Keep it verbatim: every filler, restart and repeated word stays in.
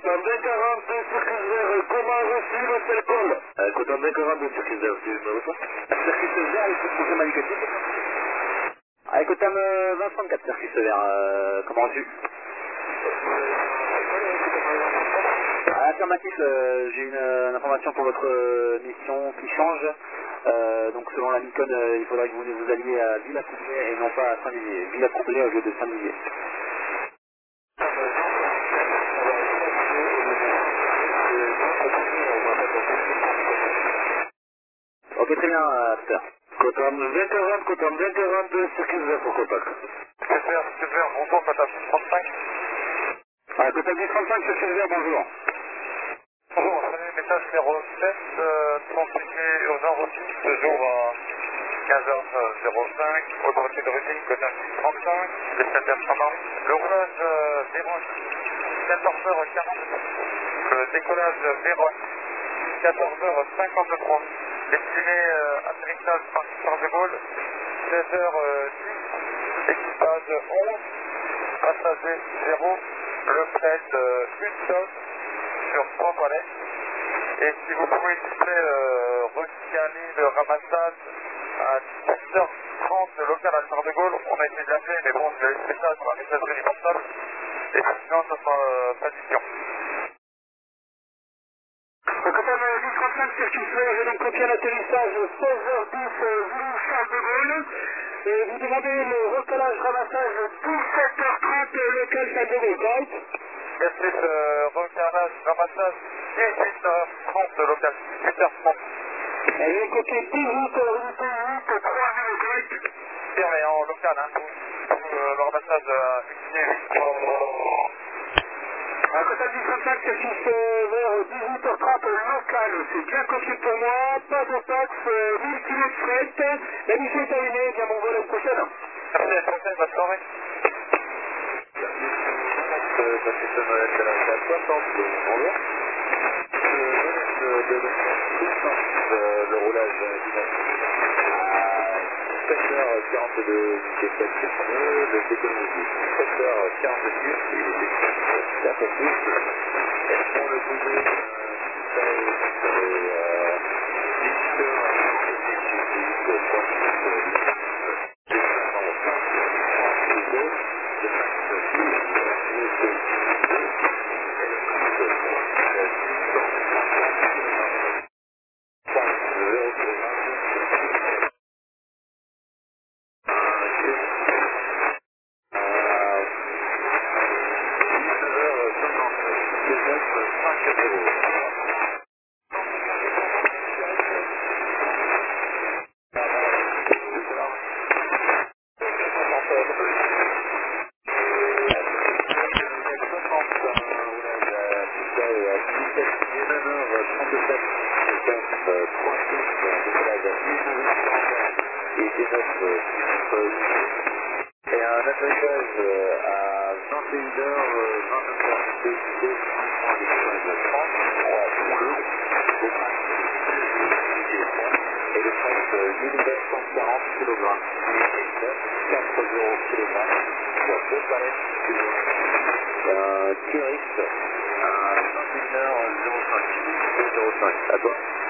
Cotentin quarante-deux, circuit vert, comment reçu le télécom? Euh, Cotentin quarante-deux, circuit vert, tu me reçois? Circuit vert, il faut confirmer indicatif. Ah, Cotam euh, vingt trente-quatre, circuit vert, euh, comment reçu? Ah, affirmatif, euh, j'ai une, euh, une information pour votre euh, mission qui change. Euh, donc selon la Nikon, euh, il faudrait que vous vous alliez à Villacoublay et non pas à Saint-Dizier. Villacoublay au lieu de Saint-Dizier. Ok, très bien, euh, Peter. Cotentin vingt quarante, Cotentin vingt quarante, circuit vert pour contact. Super, super, bonjour, Cotentin trente-cinq. Ah, Cotentin trente-cinq, circuit vert, bonjour. Bonjour, salut, message zéro sept, euh, transité urgent reçu, ce jour à quinze heures zéro cinq, autorité de routine, Cotentin trente-cinq, destinataire Saint-Marie. Le roulage euh, Vérone, quatorze heures quarante, le décollage Vérone, quatorze heures cinquante-trois, estimé euh, atterrissage par Charles de Gaulle, seize heures dix, équipage onze, passager zéro, le fret euh, une tonne sur trois toilettes. Et si vous pouvez s'il vous plaît euh, recaler le ramassage à dix-sept heures trente local à Charles de Gaulle, on a essayé de l'appeler, mais bon, je vais laisser ça sur la messagerie portable, et sinon ça sera euh, pas d'émission. Au Cotentin dix trente-cinq, circuit vert, j'ai donc copié l'atterrissage seize heures dix, vous Charles de Gaulle. Et vous demandez le recalage ramassage dix-sept heures trente, local Charles de Gaulle, correct? Merci ce recalage ramassage dix-huit heures trente local, dix-huit heures trente. Et j'ai copié dix-huit heures huit, trois zéro, correct? Bien, mais en local, hein, pour euh, le ramassage à huit. À Cotentin dix trente-cinq, circuit vert, dix-huit heures trente, local. C'est bien copié pour moi, pas de taxe, mille kilos de fret. La mission est terminée, bien mon vol à la prochaine. Merci, à la prochaine, bonne soirée. Euh, parce que ça va être à la soixante, bonjour. Je donne le, le roulage dynamique à sept heures quarante-deux, c'est sept le décollage sept heures quarante-six, il est quatre plus. Pour le bouger, ça est dix et un atterrissage à vingt et une heures vingt-neuf, décidé trente, et le fret mille neuf cent quarante kilogrammes, quatre zéro kilogrammes, sur deux palettes, un Curis, à vingt et une heures zéro cinq, zéro cinq, à toi.